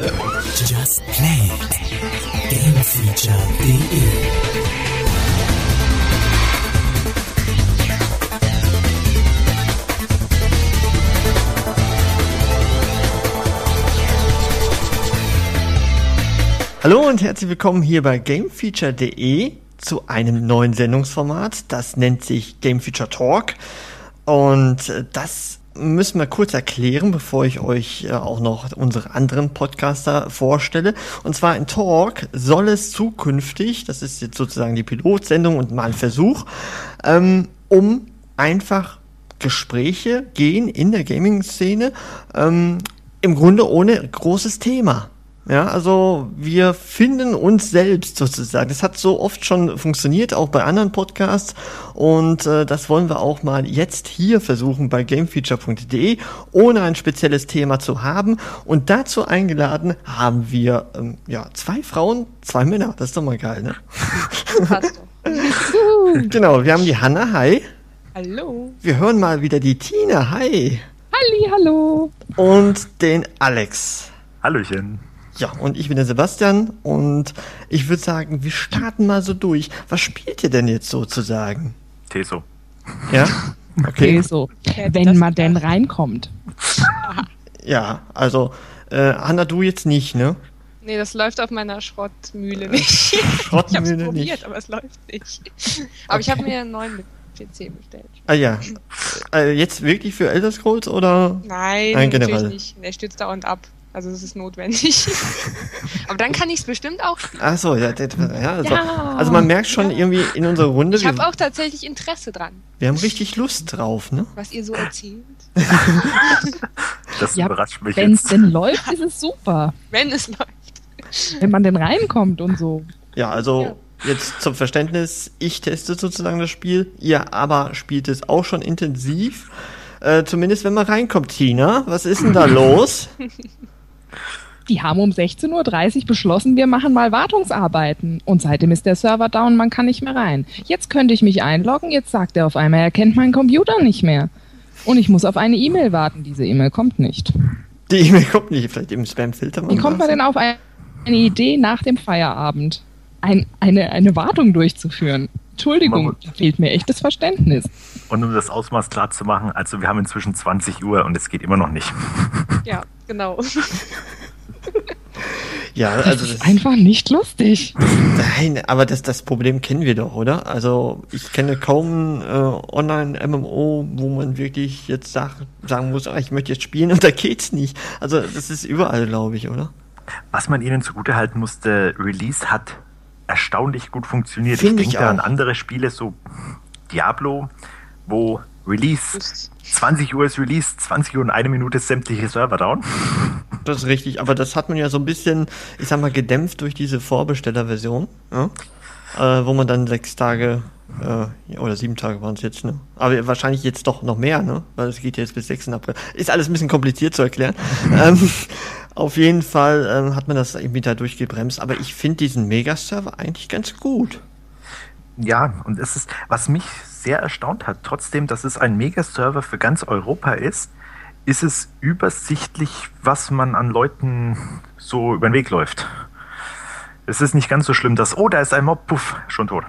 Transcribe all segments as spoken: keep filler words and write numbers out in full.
Just Play. Gamefeature punkt de Hallo und herzlich willkommen hier bei Gamefeature punkt de zu einem neuen Sendungsformat. Das nennt sich Gamefeature Talk. Und das müssen wir kurz erklären, bevor ich euch auch noch unsere anderen Podcaster vorstelle. Und zwar in Talk soll es zukünftig, das ist jetzt sozusagen die Pilotsendung und mal ein Versuch, ähm, um einfach Gespräche gehen in der Gaming-Szene, ähm, im Grunde ohne großes Thema. Ja, also wir finden uns selbst sozusagen. Das hat so oft schon funktioniert, auch bei anderen Podcasts. Und äh, das wollen wir auch mal jetzt hier versuchen bei Gamefeature punkt de, ohne ein spezielles Thema zu haben. Und dazu eingeladen haben wir ähm, ja zwei Frauen, zwei Männer. Das ist doch mal geil, ne? Passt doch. Genau, wir haben die Hanna, hi. Hallo. Wir hören mal wieder die Tina, hi. Halli, hallo. Und den Alex. Hallöchen. Ja, und ich bin der Sebastian und ich würde sagen, wir starten mal so durch. Was spielt ihr denn jetzt sozusagen? Teso. Ja? Okay. Teso, wenn man denn reinkommt. Ja, also, äh, Hanna, du jetzt nicht, ne? Nee, das läuft auf meiner Schrottmühle nicht. Schrottmühle ich hab's probiert, nicht. aber es läuft nicht. Aber okay. Ich habe mir einen neuen P C bestellt. Ah ja. Äh, jetzt wirklich für Elder Scrolls oder? Nein, Nein, natürlich generell nicht. Der stürzt dauernd ab. Also das ist notwendig. Aber dann kann ich es bestimmt auch spielen. Ach so, ja, ja, also, ja, also man merkt schon ja. irgendwie in unserer Runde. Ich habe auch tatsächlich Interesse dran. Wir haben richtig Lust drauf, ne? Was ihr so erzählt. Das ja, überrascht mich wenn jetzt. es denn läuft, ist es super. Wenn es läuft. Wenn man denn reinkommt und so. Ja, also ja. Jetzt zum Verständnis, ich teste sozusagen das Spiel, ihr aber spielt es auch schon intensiv. Äh, zumindest wenn man reinkommt, Tina. Was ist denn da los? Die haben um sechzehn Uhr dreißig beschlossen, wir machen mal Wartungsarbeiten. Und seitdem ist der Server down, man kann nicht mehr rein. Jetzt könnte ich mich einloggen, jetzt sagt er auf einmal, er kennt meinen Computer nicht mehr. Und ich muss auf eine E-Mail warten. Diese E-Mail kommt nicht. Die E-Mail kommt nicht, vielleicht im Spam-Filter. Wie kommt man denn auf eine Idee nach dem Feierabend, ein, eine, eine Wartung durchzuführen? Entschuldigung, da fehlt mir echtes Verständnis. Und um das Ausmaß klar zu machen, also wir haben inzwischen zwanzig Uhr und es geht immer noch nicht. Ja, genau. Ja, also das ist das einfach nicht lustig. Nein, aber das, das Problem kennen wir doch, oder? Also ich kenne kaum äh, Online-M M O, wo man wirklich jetzt sag, sagen muss, ah, ich möchte jetzt spielen und da geht's nicht. Also das ist überall, glaube ich, oder? Was man ihnen zugutehalten muss, der Release hat erstaunlich gut funktioniert. Find ich ich denke auch. an andere Spiele, so Diablo, wo Release, zwanzig Uhr ist Release, zwanzig Uhr und eine Minute ist sämtliche Server down. Das ist richtig, aber das hat man ja so ein bisschen, ich sag mal, gedämpft durch diese Vorbestellerversion, ja? äh, wo man dann sechs Tage äh, oder sieben Tage waren es jetzt, ne? Aber wahrscheinlich jetzt doch noch mehr, ne? Weil es geht jetzt bis sechsten April. Ist alles ein bisschen kompliziert zu erklären. ähm, auf jeden Fall ähm, hat man das irgendwie da durchgebremst, aber ich finde diesen Megaserver eigentlich ganz gut. Ja, und es ist, was mich sehr erstaunt hat, trotzdem, dass es ein Megaserver für ganz Europa ist, ist es übersichtlich, was man an Leuten so über den Weg läuft. Es ist nicht ganz so schlimm, dass, oh, da ist ein Mob, puff, schon tot.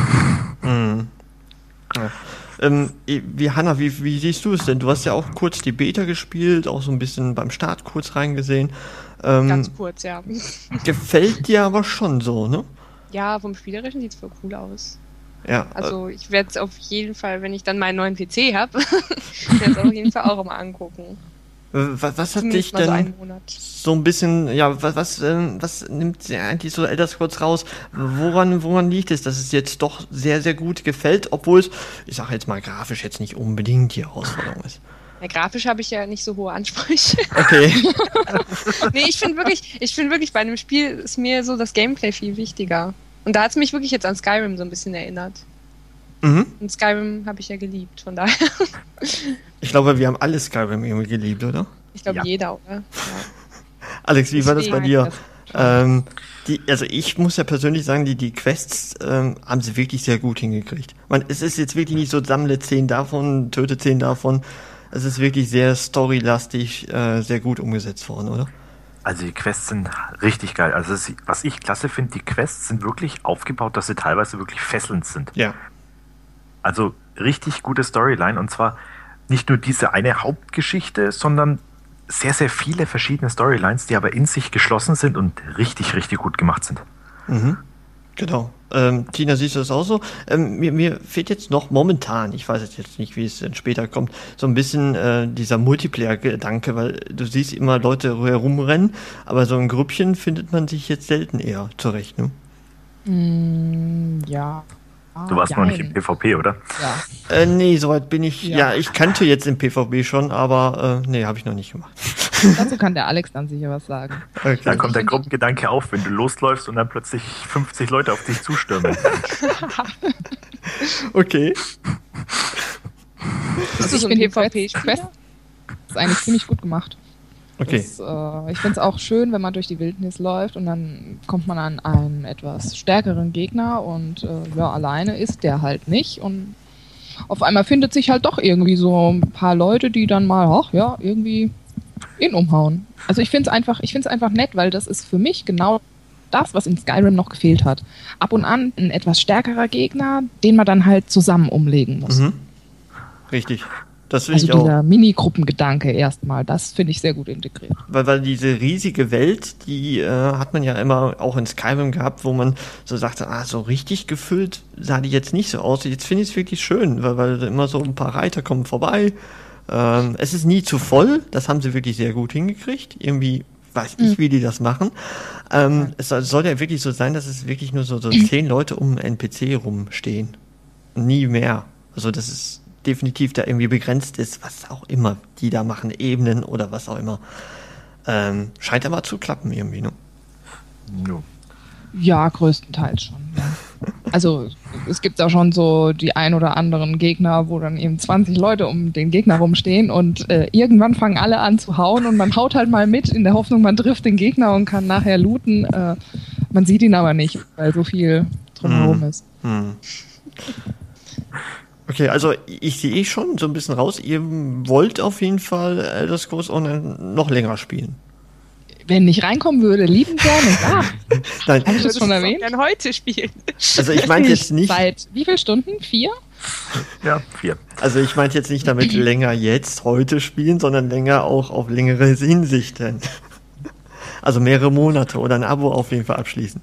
Mhm. Ja. Ähm, wie, Hanna, wie, wie siehst du es denn? Du hast ja auch kurz die Beta gespielt, auch so ein bisschen beim Start kurz reingesehen. Ähm, Ganz kurz, ja. Gefällt dir aber schon so, ne? Ja, vom Spielerischen sieht es voll cool aus. Ja. Also ich werde es auf jeden Fall, wenn ich dann meinen neuen P C habe, werde es auf jeden Fall auch mal angucken. Was, was hat Zumindest dich mal so denn einen Monat. so ein bisschen, ja, was, was, ähm, was nimmt eigentlich so Elder Scrolls raus? Woran, woran liegt es, dass es jetzt doch sehr, sehr gut gefällt, obwohl es, ich sage jetzt mal, grafisch jetzt nicht unbedingt die Herausforderung ist? Ja, grafisch habe ich ja nicht so hohe Ansprüche. Okay. Nee, ich finde wirklich, ich finde wirklich, bei einem Spiel ist mir so das Gameplay viel wichtiger. Und da hat es mich wirklich jetzt an Skyrim so ein bisschen erinnert. Mhm. Und Skyrim habe ich ja geliebt, von daher. Ich glaube, wir haben alle Skyrim irgendwie geliebt, oder? Ich glaube, Ja. jeder, oder? Ja. Alex, wie war das bei dir? Das- Ähm, die, also ich muss ja persönlich sagen, die, die Quests ähm, haben sie wirklich sehr gut hingekriegt. Man, es ist jetzt wirklich nicht so, sammle zehn davon, töte zehn davon. Es ist wirklich sehr storylastig, äh, sehr gut umgesetzt worden, oder? Also die Quests sind richtig geil. Also das, was ich klasse finde, die Quests sind wirklich aufgebaut, dass sie teilweise wirklich fesselnd sind. Ja. Also richtig gute Storyline und zwar nicht nur diese eine Hauptgeschichte, sondern sehr, sehr viele verschiedene Storylines, die aber in sich geschlossen sind und richtig, richtig gut gemacht sind. Mhm. Genau. Ähm, Tina, siehst du das auch so? Ähm, mir, mir fehlt jetzt noch momentan, ich weiß jetzt nicht, wie es dann später kommt, so ein bisschen äh, dieser Multiplayer-Gedanke, weil du siehst immer Leute herumrennen, aber so ein Grüppchen findet man sich jetzt selten eher zurecht, ne? Mm, ja. Du warst Ah, noch nicht jein. im PvP, oder? Ja. Äh, nee, soweit bin ich, ja. Ja. ich kannte jetzt im PvP schon, aber äh, nee, habe ich noch nicht gemacht. Dazu kann der Alex dann sicher was sagen. Okay. Da kommt der Gruppengedanke auf, wenn du losläufst und dann plötzlich fünfzig Leute auf dich zustürmen. Okay. Bist du so ein finde die PvP-Spieler? Quest ist eigentlich ziemlich gut gemacht. Okay. Das, äh, ich finde es auch schön, wenn man durch die Wildnis läuft und dann kommt man an einen etwas stärkeren Gegner und äh, ja, alleine ist der halt nicht und auf einmal findet sich halt doch irgendwie so ein paar Leute, die dann mal, ach ja, irgendwie ihn umhauen. Also ich finde es einfach, ich finde es einfach nett, weil das ist für mich genau das, was in Skyrim noch gefehlt hat. Ab und an ein etwas stärkerer Gegner, den man dann halt zusammen umlegen muss. Mhm. Richtig. Das finde Also ich auch. dieser Mini-Gruppengedanke erstmal, das finde ich sehr gut integriert. Weil, weil diese riesige Welt, die äh, hat man ja immer auch in Skyrim gehabt, wo man so sagte, ah, so richtig gefüllt sah die jetzt nicht so aus. Jetzt finde ich es wirklich schön, weil, weil immer so ein paar Reiter kommen vorbei. Ähm, es ist nie zu voll, das haben sie wirklich sehr gut hingekriegt. Irgendwie weiß ich, wie die das machen. Ähm, es soll, soll ja wirklich so sein, dass es wirklich nur so, so zehn Leute um einen N P C rumstehen. Nie mehr. Also das ist definitiv da irgendwie begrenzt ist, was auch immer die da machen, Ebenen oder was auch immer. Ähm, scheint aber zu klappen irgendwie, ne? No. Ja, größtenteils schon, ja. Also es gibt auch schon so die ein oder anderen Gegner, wo dann eben zwanzig Leute um den Gegner rumstehen und äh, irgendwann fangen alle an zu hauen und man haut halt mal mit in der Hoffnung, man trifft den Gegner und kann nachher looten. Äh, man sieht ihn aber nicht, weil so viel drumherum ist. Hm. Okay, also ich sehe schon so ein bisschen raus, ihr wollt auf jeden Fall Elder Scrolls Online noch länger spielen. Wenn ich reinkommen würde, liebend gerne. Ja, Nein, habe ich das schon Würdest du erwähnt? gerne heute spielen. also ich meinte jetzt nicht, Seit wie vielen Stunden? Vier? Ja, vier. also ich meinte jetzt nicht damit länger jetzt heute spielen, sondern länger auch auf längere Hinsichten. Also mehrere Monate oder ein Abo auf jeden Fall abschließen.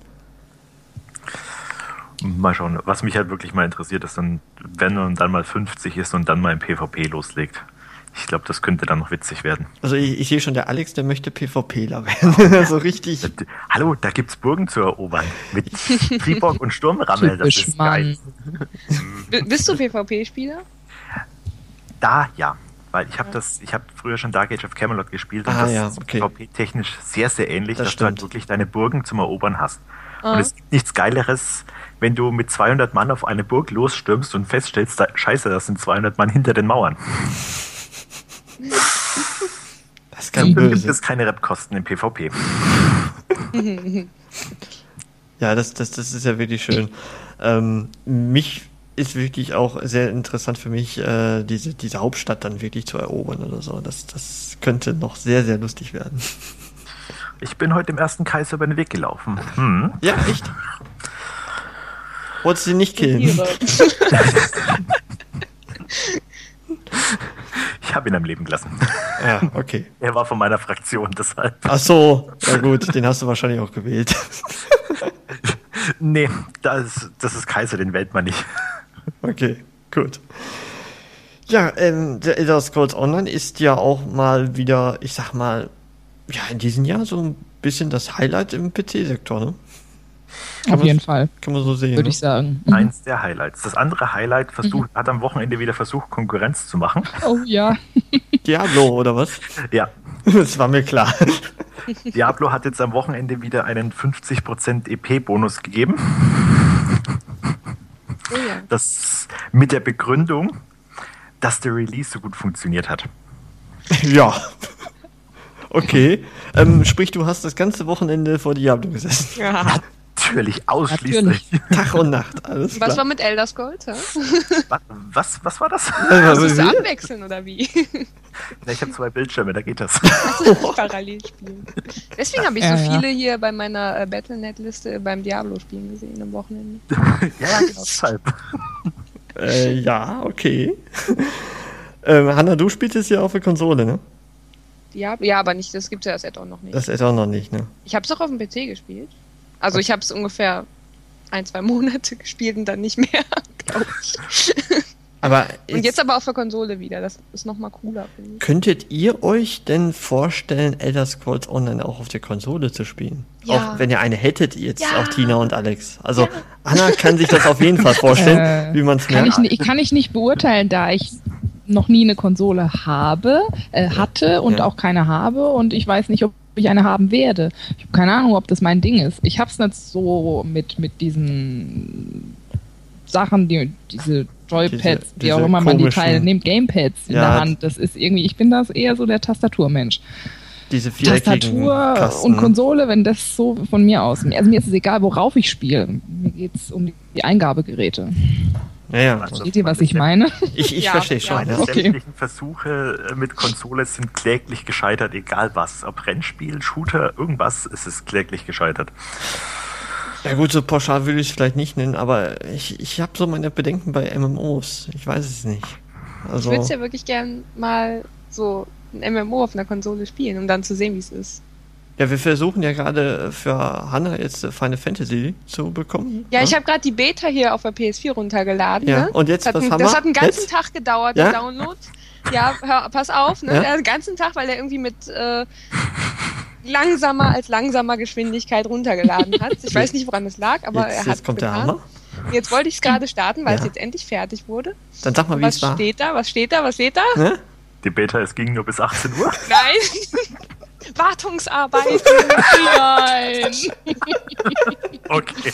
Mal schauen, was mich halt wirklich mal interessiert, ist dann, wenn man dann mal fünfzig ist und dann mal im PvP loslegt. Ich glaube, das könnte dann noch witzig werden. Also ich, ich sehe schon, der Alex, der möchte PvPler werden. So richtig. Hallo, da gibt's Burgen zu erobern. Mit Triborg und Sturmrammel, das Typisch ist geil. B- Bist du PvP-Spieler? Da, ja. Weil ich habe das, ich habe früher schon Dark Age of Camelot gespielt und Ah, das ja, ist okay. PvP-technisch sehr, sehr ähnlich, Das dass du halt stimmt. wirklich deine Burgen zum Erobern hast. Ah. Und es gibt nichts Geileres, wenn du mit zweihundert Mann auf eine Burg losstürmst und feststellst, da, scheiße, das sind zweihundert Mann hinter den Mauern. Das kann Zum Glück gibt böse. es keine Rep-Kosten im PvP. Ja, das, das, das ist ja wirklich schön. Ähm, mich ist wirklich auch sehr interessant für mich, äh, diese, diese Hauptstadt dann wirklich zu erobern oder so. Das, das könnte noch sehr, sehr lustig werden. Ich bin heute im ersten Kaiser über den Weg gelaufen. Hm. Ja, echt? Wolltest du ihn nicht killen? Ich habe ihn am Leben gelassen. Ja, okay. Er war von meiner Fraktion, deshalb. Ach so, ja gut, den hast du wahrscheinlich auch gewählt. Nee, das, das ist Kaiser, den wählt man nicht. Okay, gut. Ja, ähm, der Elder Scrolls Online ist ja auch mal wieder, ich sag mal, ja, in diesem Jahr so ein bisschen das Highlight im P C-Sektor, ne? Kann Auf man- jeden Fall, Kann man so sehen. würde ne? ich sagen. Mhm. Eins der Highlights. Das andere Highlight versucht, hat am Wochenende wieder versucht, Konkurrenz zu machen. Oh ja. Diablo, oder was? Ja, Das war mir klar. Diablo hat jetzt am Wochenende wieder einen fünfzig Prozent E P-Bonus gegeben. Oh ja. Das mit der Begründung, dass der Release so gut funktioniert hat. Ja. Okay. Ähm, sprich, du hast das ganze Wochenende vor Diablo gesessen. Ja. Natürlich, ausschließlich. Natürlich. Tag und Nacht, alles klar. Was war mit Elder Scrolls? Hä? Was, was, was war das? Das musst du abwechseln, oder wie? Na, ich habe zwei Bildschirme, da geht das. Parallel spielen. Deswegen habe ich Ja, so ja. viele hier bei meiner äh, Battle Net Liste beim Diablo spielen gesehen am Wochenende. Ja, ja, genau deshalb. Äh, ja, okay. ähm, Hanna, du spielst es ja auf der Konsole, ne? Diablo? Ja, aber nicht, das gibt es ja das Add-on noch nicht. Das ist auch noch nicht, ne? Ich habe es auch auf dem P C gespielt. Also ich habe es ungefähr ein, zwei Monate gespielt und dann nicht mehr, glaube ich. Aber Und jetzt aber auf der Konsole wieder. Das ist nochmal cooler, finde ich. könntet ihr euch denn vorstellen, Elder Scrolls Online auch auf der Konsole zu spielen? Ja. Auch wenn ihr eine hättet, jetzt Ja. auch Tina und Alex. Also Anna kann sich das auf jeden Fall vorstellen, Äh, wie man es Kann merkt. ich, ni- kann ich nicht beurteilen, da ich noch nie eine Konsole habe, äh, hatte und Ja. auch keine habe und ich weiß nicht, ob ich eine haben werde. Ich habe keine Ahnung, ob das mein Ding ist. Ich habe es nicht so mit, mit diesen Sachen, die, diese Joypads, Diese- wie diese auch immer man die komischen- Teile nimmt, Gamepads in Ja. der Hand. Das ist irgendwie, ich bin das eher so der Tastaturmensch. Diese viereckigen Tastatur Kasten. und Konsole, wenn das so von mir aus. Also mir ist es egal, worauf ich spiele. Mir geht's um die Eingabegeräte. Naja, Also- Seht ihr, was ich meine? ich, ich Ja, verstehe ja. schon. Ja. Okay. Sämtlichen Versuche äh, mit Konsole sind kläglich gescheitert, egal was. Ob Rennspiel, Shooter, irgendwas, ist es kläglich gescheitert. Ja gut, so pauschal will ich es vielleicht nicht nennen, aber ich, ich habe so meine Bedenken bei M M Os. Ich weiß es nicht. Also, Ich würde ja wirklich gern mal so ein M M O auf einer Konsole spielen, um dann zu sehen, wie es ist. ja, wir versuchen ja gerade für Hanna jetzt Final Fantasy zu bekommen. Ja, ich habe gerade die Beta hier auf der P S vier runtergeladen. Ja, Ne? und jetzt, das hat, was ein- haben das wir? hat einen ganzen Jetzt? Tag gedauert, Ja? der Download. Ja, hör, pass auf, ne? Ja? Der den ganzen Tag, weil er irgendwie mit äh, langsamer als langsamer Geschwindigkeit runtergeladen hat. Ich weiß nicht, woran es lag, aber jetzt, er hat jetzt kommt der getan. Hammer. Jetzt wollte ich es gerade starten, weil Ja. es jetzt endlich fertig wurde. Dann sag mal, Und wie was es war. steht da? Was steht da? Was steht da? Ne? Die Beta, es ging nur bis achtzehn Uhr. Nein! Wartungsarbeiten! Nein! Okay.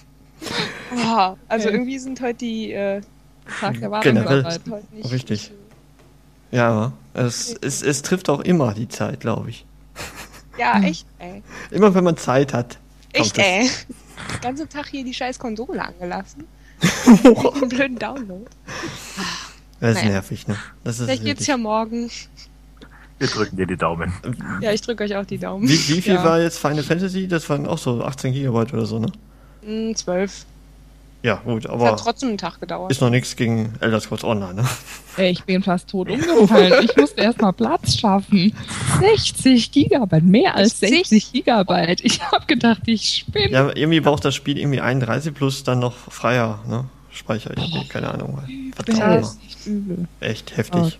Oh, also Okay. irgendwie sind heute die äh, Tag der Generell. Wartungsarbeiten heute nicht. Richtig. Ja, es, es, es trifft auch immer die Zeit, glaube ich. Ja, echt, ey. Immer wenn man Zeit hat. Echt, kommt es. ey. Den ganzen Tag hier die scheiß Konsole angelassen. Einen blöden Download. Das ist Naja. nervig, ne? Das ist Vielleicht geht's wirklich- ja morgen. Wir drücken dir die Daumen. Ja, ich drücke euch auch die Daumen. Wie, wie viel Ja. war jetzt Final Fantasy? Das waren auch so achtzehn Gigabyte oder so, ne? Hm, zwölf. Ja, gut, Das aber hat trotzdem einen Tag gedauert. ist noch nichts gegen Elder Scrolls Online, ne? Ey, ich bin fast tot umgefallen. Ich musste erstmal Platz schaffen. sechzig Gigabyte, mehr als sechzig? sechzig Gigabyte. Ich habe gedacht, ich spinne. Ja, irgendwie braucht das Spiel irgendwie einunddreißig plus dann noch freier, ne? Speicher, ich hab keine Ahnung. Verdammt, Das ist echt übel. echt Oh, heftig. gut.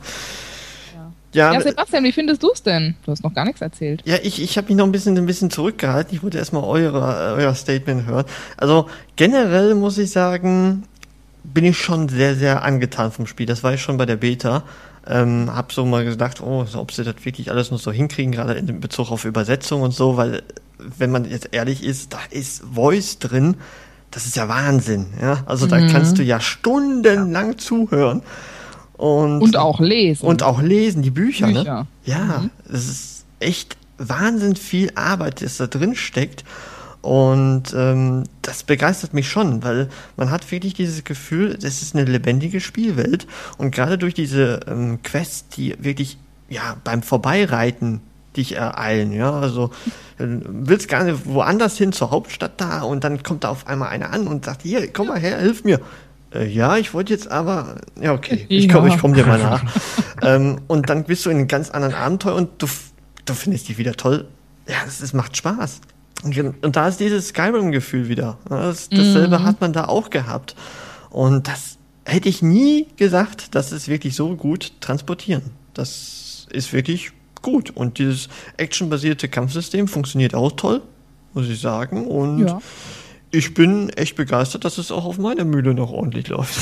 Ja, Ja, Sebastian, wie findest du es denn? Du hast noch gar nichts erzählt. ja, ich, ich habe mich noch ein bisschen, ein bisschen zurückgehalten. Ich wollte erstmal eure, euer Statement hören. Also generell muss ich sagen, bin ich schon sehr, sehr angetan vom Spiel. Das war ich schon bei der Beta. Ähm, hab so mal gedacht, oh, so, ob sie das wirklich alles noch so hinkriegen, gerade in Bezug auf Übersetzung und so, weil, wenn man jetzt ehrlich ist, da ist Voice drin. Das ist ja Wahnsinn, ja. Also da Mhm. kannst du ja stundenlang zuhören. Und, Und auch lesen. und auch lesen, die Bücher, ne? Bücher. Ja, es ist echt Wahnsinn viel Arbeit, das da drin steckt. Und ähm, das begeistert mich schon, weil man hat wirklich dieses Gefühl, das ist eine lebendige Spielwelt. Und gerade durch diese ähm, Quests, die wirklich ja beim Vorbeireiten dich ereilen, ja, also äh, willst gar nicht woanders hin zur Hauptstadt da und dann kommt da auf einmal einer an und sagt, hier, komm mal her, hilf mir. Äh, ja, ich wollte jetzt aber, ja okay, ich komme Ja. ich komm dir mal nach. ähm, und dann bist du in einem ganz anderen Abenteuer und du, du findest die wieder toll. Ja, es, es macht Spaß. Und, und da ist dieses Skyrim-Gefühl wieder. Ja, Das, dasselbe hat man da auch gehabt. Und das hätte ich nie gesagt, dass es wirklich so gut transportieren. Das ist wirklich gut. Und dieses actionbasierte Kampfsystem funktioniert auch toll, muss ich sagen. Und Ja. ich bin echt begeistert, dass es auch auf meiner Mühle noch ordentlich läuft.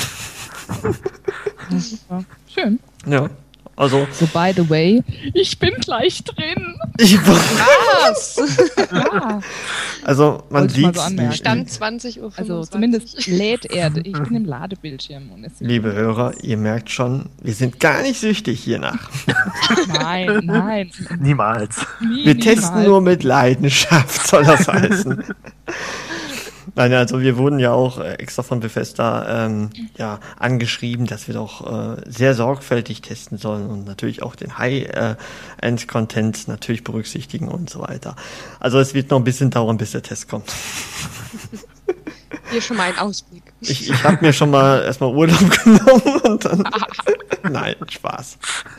Ja. Schön. Ja, also So, by the way, ich bin gleich drin. ich, Was? Ja. also man Wollte ich mal sieht so anmerken. Stand zwanzig Uhr Also fünfundzwanzig. zumindest lädt er. Ich bin im Ladebildschirm. Und es liebe Hörer, ihr merkt schon, wir sind gar nicht süchtig hiernach. Nein, nein. Niemals. Nie, Wir niemals. testen nur mit Leidenschaft, soll das heißen. Nein, also wir wurden ja auch äh, extra von Bethesda ähm, ja, angeschrieben, dass wir doch äh, sehr sorgfältig testen sollen und natürlich auch den High-End-Content natürlich berücksichtigen und so weiter. Also es wird noch ein bisschen dauern, bis der Test kommt. Hier schon mal ein Ausblick. Ich, ich habe mir schon mal erstmal Urlaub genommen und dann... Nein, Spaß.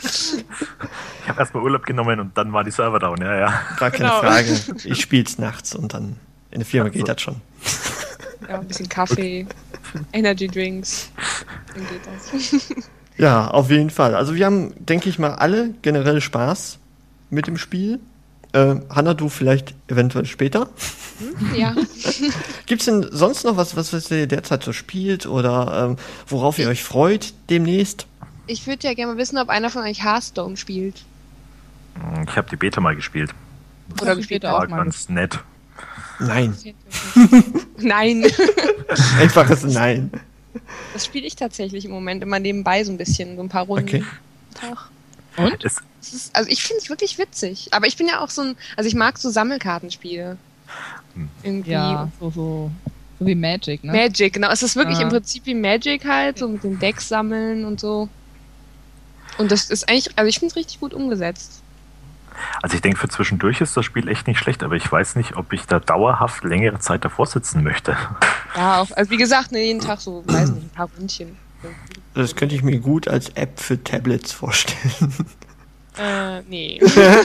Ich habe erstmal Urlaub genommen und dann war die Server down, ja, ja. Gar keine Genau. Frage. Ich spiel's nachts und dann in der Firma geht das schon. Ja, ein bisschen Kaffee, Energy Drinks, dann geht das. Ja, auf jeden Fall. Also wir haben, denke ich mal, alle generell Spaß mit dem Spiel. Äh, Hanna, du vielleicht eventuell später. Ja. Gibt's denn sonst noch was, was, was ihr derzeit so spielt oder ähm, worauf ihr euch freut demnächst? Ich würde ja gerne mal wissen, ob einer von euch Hearthstone spielt. Ich habe die Beta mal gespielt. Oder hab ich gespielt später auch. War ganz nett. Nein. Nein. Einfaches Nein. Das spiele ich tatsächlich im Moment immer nebenbei so ein bisschen, so ein paar Runden. Okay. am Tag. Und? Es, Das ist, also ich finde es wirklich witzig. Aber ich bin ja auch so ein, also ich mag so Sammelkartenspiele. Irgendwie. Ja, so, so, so wie Magic, ne? Magic, genau. Es ist wirklich Ja. im Prinzip wie Magic halt, so mit den Decks sammeln und so. Und das ist eigentlich, also ich finde es richtig gut umgesetzt. also ich denke, für zwischendurch ist das Spiel echt nicht schlecht, aber ich weiß nicht, ob ich da dauerhaft längere Zeit davor sitzen möchte. Ja, auch, also wie gesagt, ne, jeden Tag so, weiß nicht, ein paar Ründchen. Das könnte ich mir gut als App für Tablets vorstellen. Äh, nee.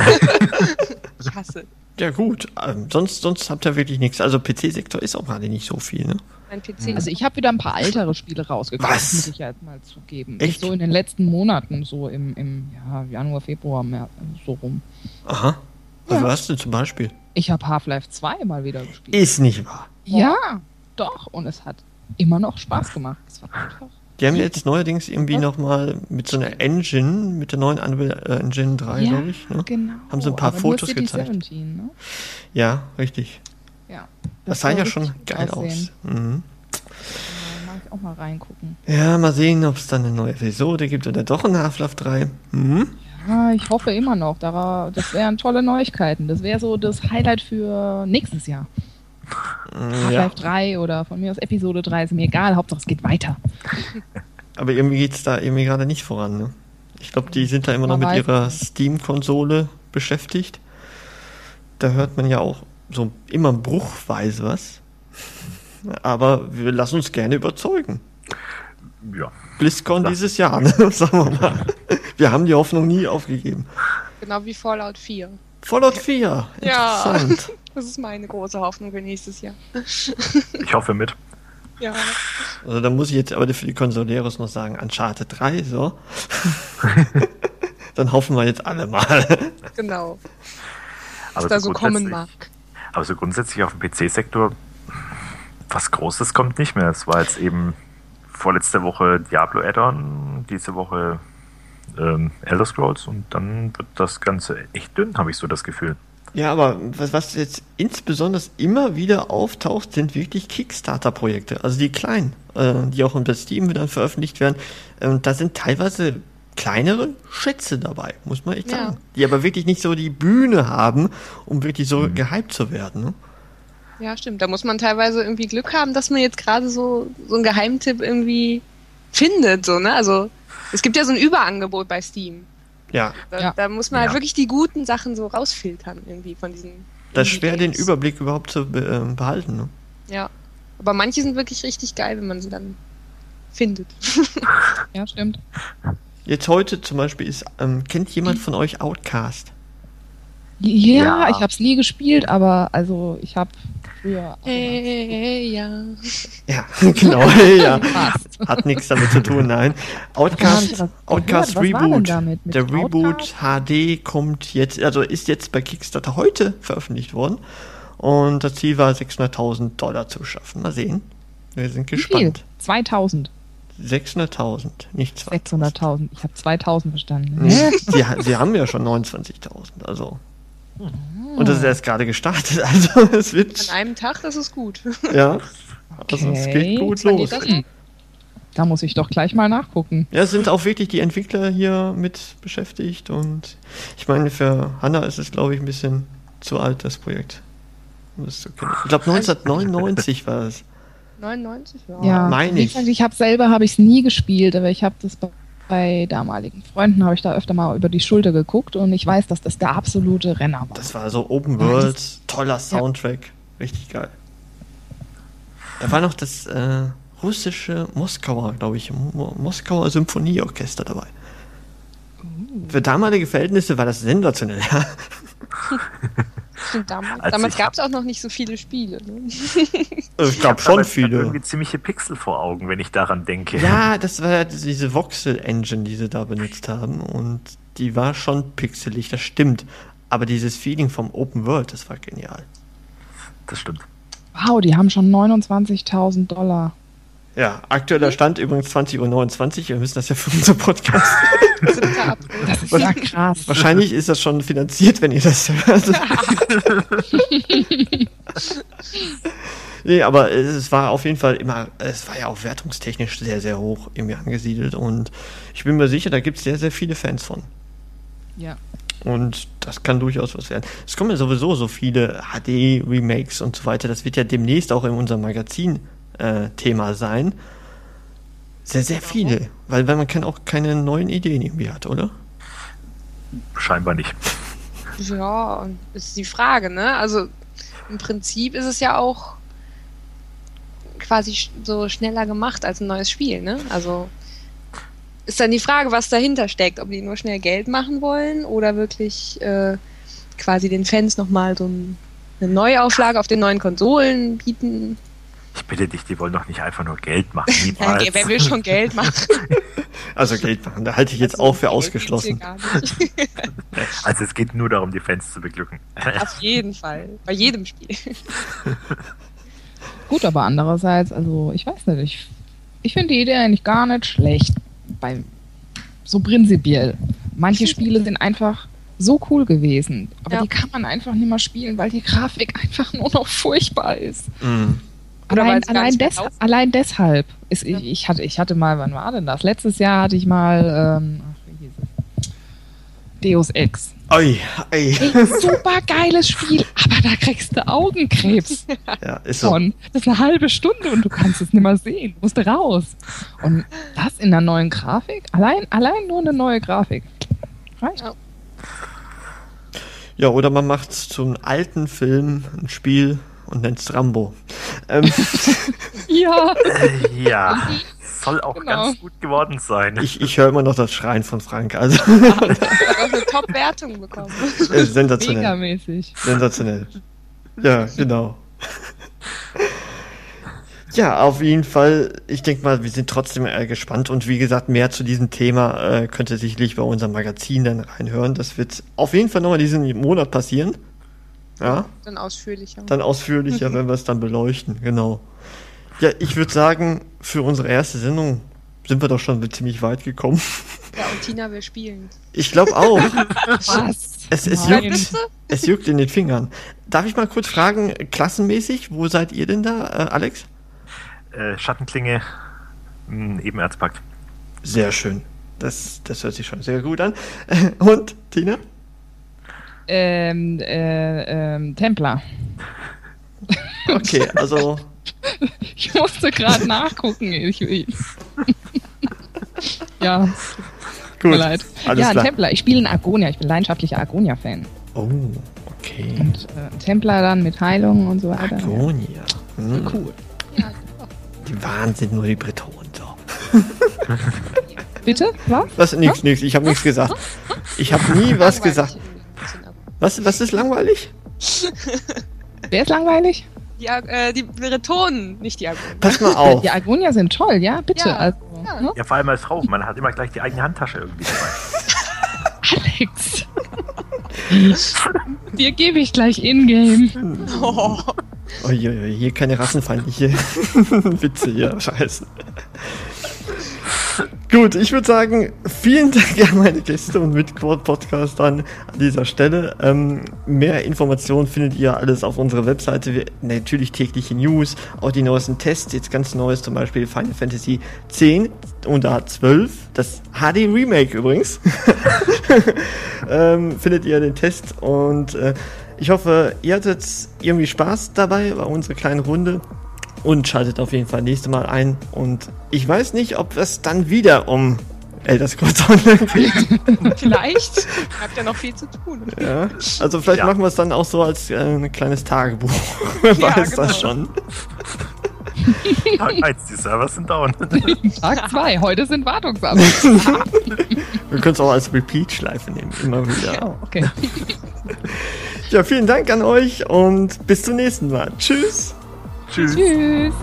Ich hasse. Ja gut, ähm, sonst, sonst habt ihr wirklich nichts. Also P C-Sektor ist auch gerade nicht so viel, ne? Mein P C. Also ich habe wieder ein paar ältere Spiele rausgekauft, Was? muss ich ja jetzt mal zugeben. Echt? So in den letzten Monaten, so im, im ja, Januar, Februar, März, so rum. Aha. Also Ja. was denn zum Beispiel? Ich habe Half-Life zwei mal wieder gespielt. Ist nicht wahr. Ja, doch. Und es hat immer noch Spaß gemacht. Es war einfach. Die haben jetzt neuerdings irgendwie Was? nochmal mit so einer Engine, mit der neuen Unreal äh, Engine drei, Ja, glaube ich. Ne? Genau. Haben sie ein paar aber Fotos nur City gezeigt. siebzehn, ne? Ja, richtig. Ja. Das, sah soll ja richtig schon gut geil aussehen. aus. Mhm. Da mag ich auch mal reingucken. Ja, mal sehen, ob es dann eine neue Episode gibt oder doch ein Half-Life drei. Mhm. Ja, ich hoffe immer noch. Dara- Das wären tolle Neuigkeiten. Das wäre so das Highlight für nächstes Jahr. Mm, Ja, Half-Life drei oder von mir aus Episode drei, ist mir egal. Hauptsache es geht weiter. aber irgendwie geht's da irgendwie gerade nicht voran. Ne? Ich glaube, die sind da immer noch Man mit weiß ihrer nicht. Steam-Konsole beschäftigt. Da hört man ja auch so immer bruchweise was. Aber wir lassen uns gerne überzeugen. Ja. BlizzCon Ja. dieses Jahr, ne? Sagen wir mal. Wir haben die Hoffnung nie aufgegeben. Genau wie Fallout vier. Fallout vier, Ja. interessant. Das ist meine große Hoffnung für nächstes Jahr. Ich hoffe mit. Ja. Also da muss ich jetzt aber für die Consoleros noch sagen, Uncharted drei, so. Dann hoffen wir jetzt alle mal. Genau. Aber Was da so kommen grundsätzlich- mag. Aber so grundsätzlich auf dem P C-Sektor, was Großes kommt nicht mehr. Es war jetzt eben vorletzte Woche Diablo Add-on, diese Woche ähm, Elder Scrolls und dann wird das Ganze echt dünn, habe ich so das Gefühl. Ja, aber was, was jetzt insbesondere immer wieder auftaucht, sind wirklich Kickstarter-Projekte. Also die kleinen, äh, die auch unter Steam dann veröffentlicht werden. Und da sind teilweise kleinere Schätze dabei, muss man echt Ja. sagen. Die aber wirklich nicht so die Bühne haben, um wirklich so gehypt zu werden. Ne? Ja, stimmt. Da muss man teilweise irgendwie Glück haben, dass man jetzt gerade so, so einen Geheimtipp irgendwie findet, so, ne? Also, es gibt ja so ein Überangebot bei Steam. Ja, Da, Ja. da muss man Ja. halt wirklich die guten Sachen so rausfiltern, irgendwie von diesen. das ist schwer, den Indie-Games. Überblick überhaupt zu be äh, behalten. Ne? Ja. Aber manche sind wirklich richtig geil, wenn man sie dann findet. Ja, stimmt. Jetzt heute zum Beispiel ist, ähm, kennt jemand von euch Outcast? Ja, Ja. ich habe es nie gespielt, aber also ich habe früher. Hey, ja. Ja, genau, ja. Fast. Hat nichts damit zu tun, nein. Hab ich Outcast, was Outcast gehört? Was war denn Reboot. damit? Mit Der Reboot Outcast? H D kommt jetzt, also ist jetzt bei Kickstarter heute veröffentlicht worden. Und das Ziel war, sechshunderttausend Dollar zu schaffen. Mal sehen. Wir sind Wie viel? gespannt. zweitausend. sechshunderttausend, nicht zweitausend. sechshunderttausend. Ich habe zweitausend verstanden. Nee, Hä? sie, ha- sie haben ja schon neunundzwanzigtausend, also. Und das ist erst gerade gestartet, also es An wird, einem Tag, das ist gut. ja, also es Okay. geht gut Wann los. geht das? Hm. Da muss ich doch gleich mal nachgucken. Ja, es sind auch wirklich die Entwickler hier mit beschäftigt und ich meine, für Hanna ist es, glaube ich, ein bisschen zu alt, das Projekt. Ich glaube neunzehnhundertneunundneunzig war es. neunundneunzig? Ja. Ja, Meine wie ich. gesagt, ich habe selber habe ich es nie gespielt, aber ich habe das bei, bei damaligen Freunden habe ich da öfter mal über die Schulter geguckt und ich weiß, dass das der absolute Renner war. Das war so Open World, toller Soundtrack, richtig geil. Da war noch das äh, russische Moskauer, glaube ich, Mo Moskauer Symphonieorchester dabei. Für damalige Verhältnisse war das sensationell, ja. Stimmt, damals Also damals ich gab es auch noch nicht so viele Spiele. Ne? Es gab hab schon aber viele. irgendwie ziemliche Pixel vor Augen, wenn ich daran denke. Ja, das war ja diese Voxel-Engine, die sie da benutzt haben. Und die war schon pixelig, das stimmt. Aber dieses Feeling vom Open World, das war genial. Das stimmt. Wow, die haben schon neunundzwanzigtausend Dollar. Ja, aktueller Stand übrigens zwanzig Uhr neunundzwanzig. Wir müssen das ja für unseren Podcast. Das ist ja krass. Wahrscheinlich ist das schon finanziert, wenn ihr das hört. Nee, aber es war auf jeden Fall immer, es war ja auch wertungstechnisch sehr, sehr hoch irgendwie angesiedelt. Und ich bin mir sicher, da gibt es sehr, sehr viele Fans von. Ja. Und das kann durchaus was werden. Es kommen ja sowieso so viele H D-Remakes und so weiter. Das wird ja demnächst auch in unserem Magazin äh, Thema sein. Sehr, sehr viele. Weil, weil man kann auch keine neuen Ideen irgendwie hat, oder? Scheinbar nicht. Ja, und das ist die Frage, ne? Also im Prinzip ist es ja auch quasi sch- so schneller gemacht als ein neues Spiel, ne? Also ist dann die Frage, was dahinter steckt, ob die nur schnell Geld machen wollen oder wirklich äh, quasi den Fans nochmal so ein, eine Neuauflage auf den neuen Konsolen bieten. Ich bitte dich, die wollen doch nicht einfach nur Geld machen. Ja, Niemals. wer will schon Geld machen? Also Geld machen, da halte ich jetzt auch für Geld ausgeschlossen. gibt's hier gar nicht. Also es geht nur darum, die Fans zu beglücken. Auf jeden Fall. Bei jedem Spiel. Gut, aber andererseits, also ich weiß nicht, ich, ich finde die Idee eigentlich gar nicht schlecht. Bei, so prinzipiell. Manche Spiele sind einfach so cool gewesen, aber Ja. die kann man einfach nicht mehr spielen, weil die Grafik einfach nur noch furchtbar ist. Mhm. Oder Allein, weil's gar allein, nicht mehr des, laufen. allein deshalb. Ist, ich, ich, hatte, ich hatte mal, wann war denn das? Letztes Jahr hatte ich mal, ähm, ach, wie hieß es? Deus Ex. Oi, ey. Ey, super geiles Spiel, aber da kriegst du Augenkrebs Ja, ist so. von. Das ist eine halbe Stunde und du kannst es nicht mehr sehen. Du musst raus. Und das in der neuen Grafik? Allein, allein nur eine neue Grafik. Reicht. Ja. Ja, oder man macht zum alten Film ein Spiel und nennt es Rambo. Ähm, Ja. Äh, ja, soll auch Genau. ganz gut geworden sein. ich ich höre immer noch das Schreien von Frank. Also Hat auch eine Top-Wertung bekommen. äh, sensationell. Megamäßig. Sensationell. Ja, genau. Ja, auf jeden Fall. Ich denke mal, wir sind trotzdem äh, gespannt und wie gesagt, mehr zu diesem Thema äh, könnt ihr sicherlich bei unserem Magazin dann reinhören. Das wird auf jeden Fall nochmal diesen Monat passieren. Ja, Dann ausführlicher. dann ausführlicher, wenn wir es dann beleuchten, genau. Ja, ich würde sagen, für unsere erste Sendung sind wir doch schon ziemlich weit gekommen. Ja, und Tina will spielen. Ich glaube auch. Was? Es, es, Nein. juckt, es juckt in den Fingern. Darf ich mal kurz fragen, klassenmäßig, wo seid ihr denn da, äh, Alex? Äh, Schattenklinge, mh, Ebenerzpakt. Sehr schön. Das, das hört sich schon sehr gut an. Und, Tina? Ähm, äh, ähm, Templar. Okay, also, Ich musste gerade nachgucken. Ich, ich. Ja, tut mir gut. leid. Alles ja, ein klar. Templar. Ich spiele einen Argonia. Ich bin leidenschaftlicher Argonia-Fan. Oh, okay. Und äh, ein Templar dann mit Heilung und so weiter. Argonia. Hm. Cool. Die Wahnsinn, nur die Bretonen. So. Bitte? Was? Was? Nix, nix. Ich habe nichts gesagt. Ich habe nie was gesagt. Was, was ist langweilig? Wer ist langweilig? Die, Ar- äh, die Bretonen, nicht die Argonen. Pass mal auf. Die Argonier sind toll, ja? Bitte. Ja, also, ja. ne? Ja, vor allem als Frau, man hat immer gleich die eigene Handtasche irgendwie dabei. Alex. Dir gebe ich gleich in-game. Oh. Uiuiui, hier keine rassenfeindliche Witze hier, scheiße. Gut, ich würde sagen, vielen Dank an meine Gäste und Mitquad-Podcastern an dieser Stelle. Ähm, mehr Informationen findet ihr alles auf unserer Webseite. Wir, natürlich tägliche News, auch die neuesten Tests, jetzt ganz neues, zum Beispiel Final Fantasy X und da zwölf, das H D Remake übrigens. ähm, findet ihr den Test und äh, Ich hoffe, ihr hattet irgendwie Spaß dabei bei unserer kleinen Runde und schaltet auf jeden Fall nächstes Mal ein. Und ich weiß nicht, ob es dann wieder um Elder Scrolls Online geht. Vielleicht. Ihr habt ja noch viel zu tun. Ja, also vielleicht Ja. machen wir es dann auch so als äh, ein kleines Tagebuch. Wer Ja, weiß genau. das schon. Tag eins, die Server sind down. Tag zwei, heute sind Wartungsarbeiten. Wir können es auch als Repeat-Schleife nehmen, immer wieder. Ja, okay. Ja, vielen Dank an euch und bis zum nächsten Mal. Tschüss. Tschüss. Tschüss.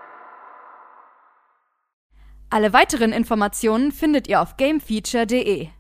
Alle weiteren Informationen findet ihr auf gamefeature punkt de.